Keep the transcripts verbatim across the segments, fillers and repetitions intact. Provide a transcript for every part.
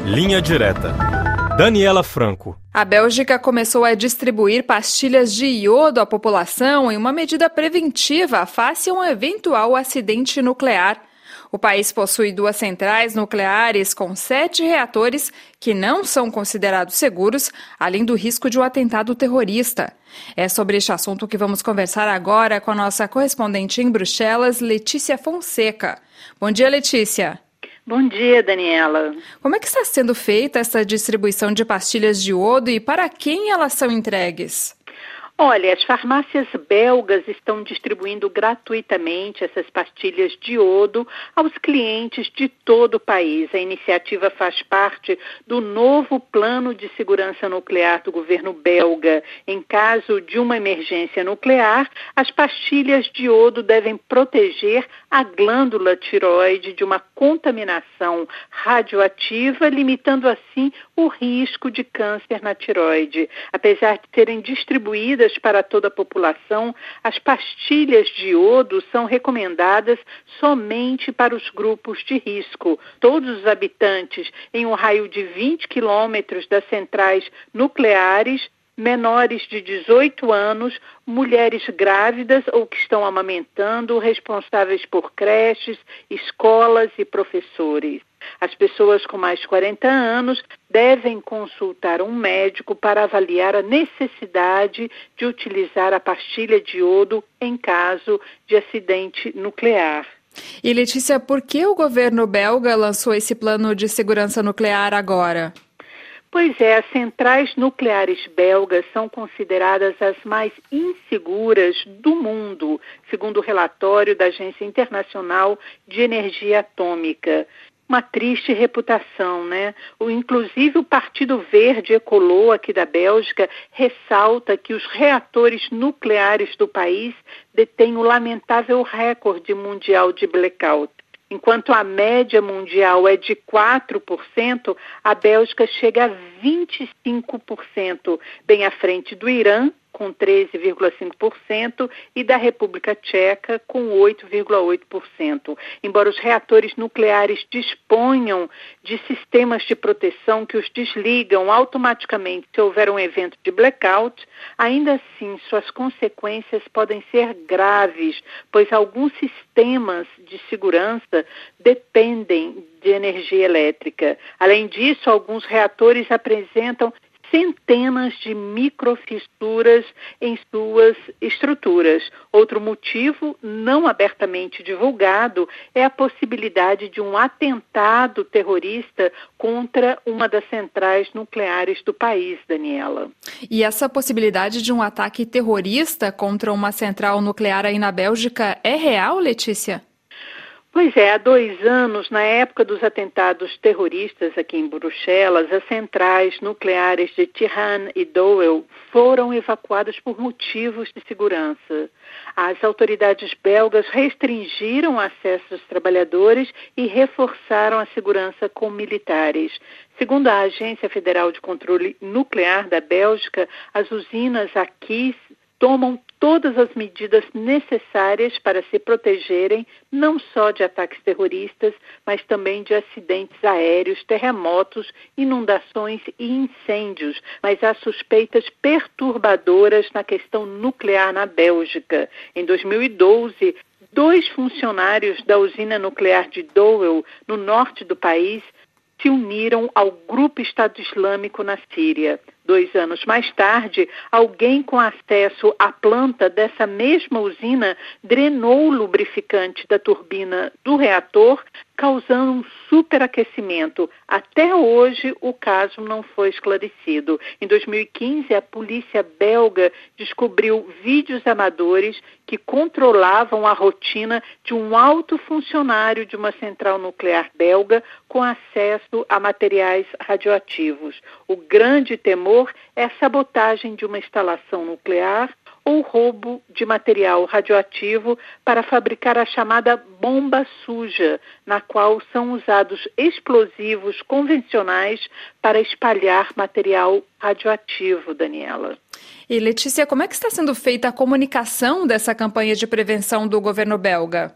Linha Direta. Daniela Franco. A Bélgica começou a distribuir pastilhas de iodo à população em uma medida preventiva face a um eventual acidente nuclear. O país possui duas centrais nucleares com sete reatores que não são considerados seguros, além do risco de um atentado terrorista. É sobre este assunto que vamos conversar agora com a nossa correspondente em Bruxelas, Letícia Fonseca. Bom dia, Letícia. Bom dia, Daniela. Como é que está sendo feita essa distribuição de pastilhas de iodo e para quem elas são entregues? Olha, as farmácias belgas estão distribuindo gratuitamente essas pastilhas de iodo aos clientes de todo o país. A iniciativa faz parte do novo plano de segurança nuclear do governo belga. Em caso de uma emergência nuclear, as pastilhas de iodo devem proteger a glândula tireoide de uma contaminação radioativa, limitando assim o risco de câncer na tireoide. Apesar de serem distribuídas para toda a população, as pastilhas de iodo são recomendadas somente para os grupos de risco. Todos os habitantes em um raio de vinte quilômetros das centrais nucleares, menores de dezoito anos, mulheres grávidas ou que estão amamentando, responsáveis por creches, escolas e professores. As pessoas com mais de quarenta anos devem consultar um médico para avaliar a necessidade de utilizar a pastilha de iodo em caso de acidente nuclear. E, Letícia, por que o governo belga lançou esse plano de segurança nuclear agora? Pois é, as centrais nucleares belgas são consideradas as mais inseguras do mundo, segundo o relatório da Agência Internacional de Energia Atômica. Uma triste reputação, né? O, inclusive o Partido Verde Ecolô aqui da Bélgica ressalta que os reatores nucleares do país detêm o lamentável recorde mundial de blackout. Enquanto a média mundial é de quatro por cento, a Bélgica chega a vinte e cinco por cento, bem à frente do Irã, com treze vírgula cinco por cento, e da República Tcheca, com oito vírgula oito por cento. Embora os reatores nucleares disponham de sistemas de proteção que os desligam automaticamente se houver um evento de blackout, ainda assim suas consequências podem ser graves, pois alguns sistemas de segurança dependem de energia elétrica. Além disso, alguns reatores apresentam centenas de microfissuras em suas estruturas. Outro motivo, não abertamente divulgado, é a possibilidade de um atentado terrorista contra uma das centrais nucleares do país, Daniela. E essa possibilidade de um ataque terrorista contra uma central nuclear aí na Bélgica é real, Letícia? Pois é, há dois anos, na época dos atentados terroristas aqui em Bruxelas, as centrais nucleares de Tihan e Doel foram evacuadas por motivos de segurança. As autoridades belgas restringiram o acesso dos trabalhadores e reforçaram a segurança com militares. Segundo a Agência Federal de Controle Nuclear da Bélgica, as usinas aqui tomam todas as medidas necessárias para se protegerem não só de ataques terroristas, mas também de acidentes aéreos, terremotos, inundações e incêndios. Mas há suspeitas perturbadoras na questão nuclear na Bélgica. Em dois mil e doze, dois funcionários da usina nuclear de Doel, no norte do país, se uniram ao grupo Estado Islâmico na Síria. Dois anos mais tarde, alguém com acesso à planta dessa mesma usina drenou o lubrificante da turbina do reator, causando um superaquecimento. Até hoje, o caso não foi esclarecido. Em dois mil e quinze, a polícia belga descobriu vídeos amadores que controlavam a rotina de um alto funcionário de uma central nuclear belga com acesso a materiais radioativos. O grande temor é a sabotagem de uma instalação nuclear ou roubo de material radioativo para fabricar a chamada bomba suja, na qual são usados explosivos convencionais para espalhar material radioativo, Daniela. E, Letícia, como é que está sendo feita a comunicação dessa campanha de prevenção do governo belga?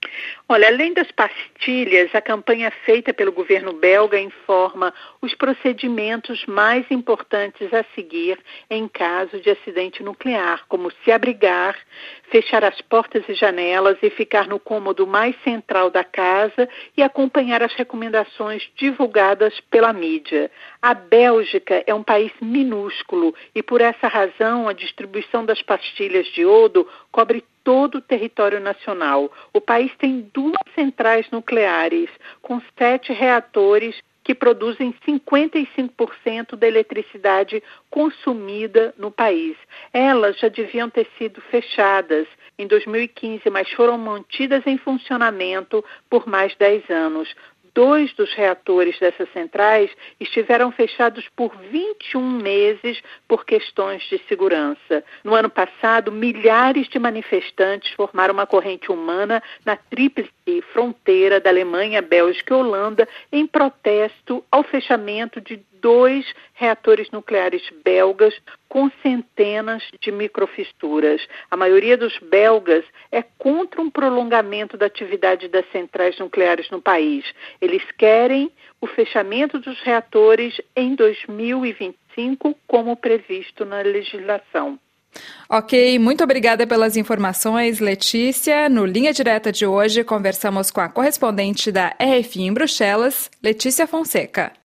Olha, além das pastilhas, a campanha feita pelo governo belga informa os procedimentos mais importantes a seguir em caso de acidente nuclear, como se abrigar, fechar as portas e janelas e ficar no cômodo mais central da casa e acompanhar as recomendações divulgadas pela mídia. A Bélgica é um país minúsculo e, por essa razão, a distribuição das pastilhas de iodo cobre todo o território nacional. O país tem duas centrais nucleares, com sete reatores que produzem cinquenta e cinco por cento da eletricidade consumida no país. Elas já deviam ter sido fechadas em dois mil e quinze, mas foram mantidas em funcionamento por mais dez anos. Dois dos reatores dessas centrais estiveram fechados por vinte e um meses por questões de segurança. No ano passado, milhares de manifestantes formaram uma corrente humana na tríplice fronteira da Alemanha, Bélgica e Holanda em protesto ao fechamento de dois reatores nucleares belgas com centenas de microfissuras. A maioria dos belgas é contra um prolongamento da atividade das centrais nucleares no país. Eles querem o fechamento dos reatores em dois mil e vinte e cinco, como previsto na legislação. Ok, muito obrigada pelas informações, Letícia. No Linha Direta de hoje, conversamos com a correspondente da R F I em Bruxelas, Letícia Fonseca.